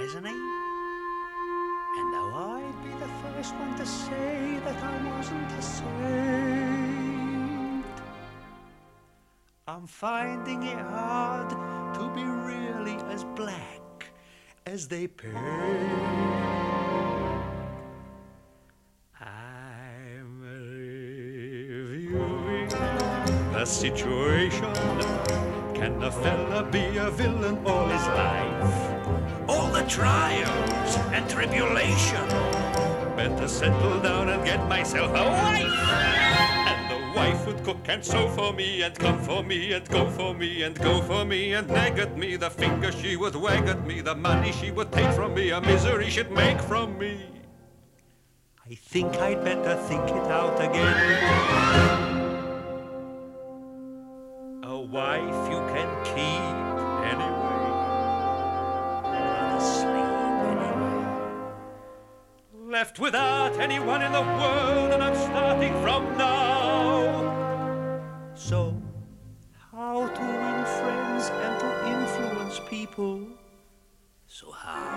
hasn't he? And though I'd be the first one to say that I wasn't a saint, I'm finding it hard to be really as black as they paint. I'm reviewing the situation. Can a fella be a villain all his life? All the trials and tribulation. Better settle down and get myself a wife. And the wife would cook and sew for me, and come for me, and go for me, and go for me, and nag at me. The finger she would wag at me, the money she would take from me, a misery she'd make from me. I think I'd better think it out again. A wife you can keep anyway. Rather sleep anyway. Left without anyone in the world, and I'm starting from now. So, how to win friends and to influence people? So how?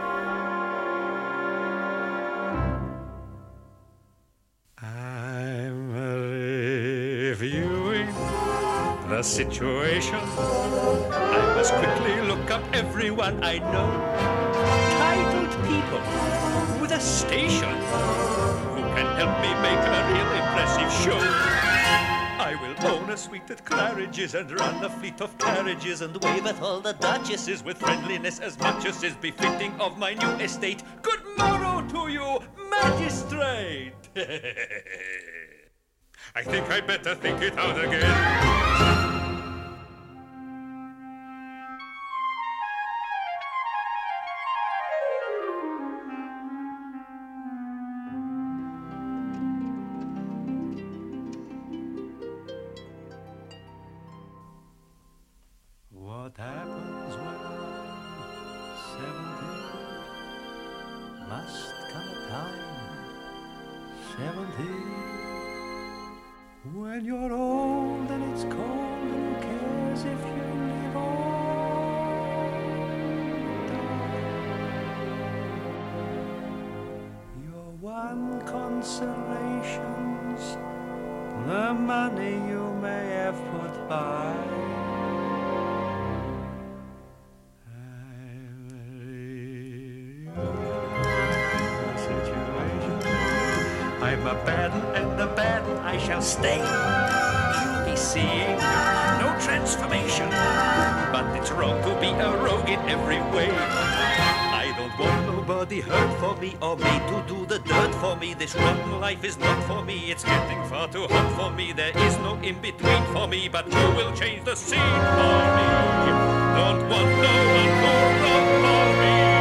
I'm reviewing the situation. I must quickly look up everyone I know. Titled people with a station who can help me make a real impressive show. I will own a suite at Claridge's and run a fleet of carriages and wave at all the duchesses with friendliness as much as is befitting of my new estate. Good morrow to you, magistrate! I think I'd better think it out again. What happens when 70? Must come a time, 70, when you're old and it's cold and who cares if you live or die. Your one consolation's the money you may have put by. I'm a bad and a bad I shall stay. You'll be seeing no transformation, but it's wrong to be a rogue in every way. I don't want nobody hurt for me or me to do the dirt for me. This rotten life is not for me. It's getting far too hot for me. There is no in-between for me, but who will change the scene for me? Don't want no one to run for me.